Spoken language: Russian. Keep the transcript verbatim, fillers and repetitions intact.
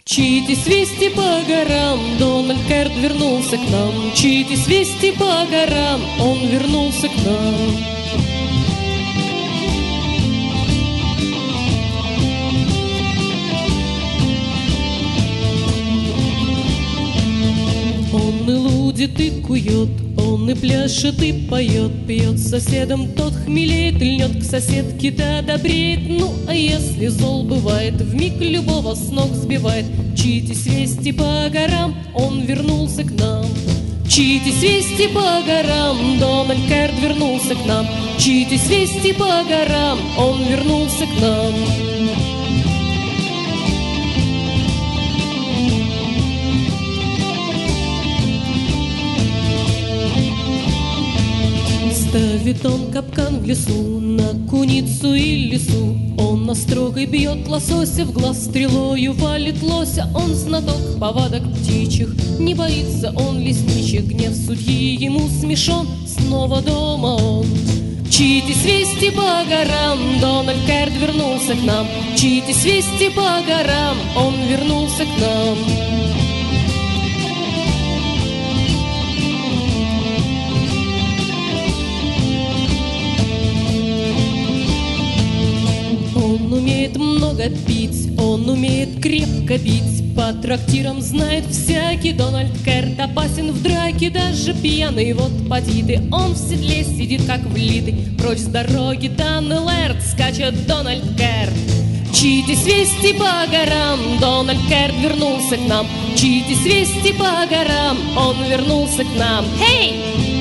Мчитесь вести по горам, Дональд Кэрт вернулся к нам. Мчитесь вести по горам, он вернулся к нам. Он и лудит, и кует, он и пляшет, и поет, пьет с соседом, тот хмелеет, льнет к соседке, да добреет. Ну, а если зол бывает, вмиг любого с ног сбивает. Мчитесь вести по горам, он вернулся к нам. Мчитесь вести по горам, Дональд Кэрт вернулся к нам. Мчитесь вести по горам, он вернулся к нам. Ставит он капкан в лесу на куницу и лису. Он острогой бьет лосося, в глаз стрелою валит лося. Он знаток повадок птичьих, не боится он лесничьих. Гнев судьи ему смешон, снова дома он. Мчитесь вести по горам, Дональд Кэрт вернулся к нам. Мчитесь вести по горам, он вернулся к нам. Он умеет много пить, он умеет крепко бить. По трактирам знает всякий Дональд Кэрт. Опасен в драке, даже пьяный. Вот поди ты, он в седле сидит, как влитый. Прочь с дороги, Даннелэрд, скачет Дональд Кэрт. Мчитесь вести по горам, Дональд Кэрт вернулся к нам. Мчитесь вести по горам, он вернулся к нам. Хей!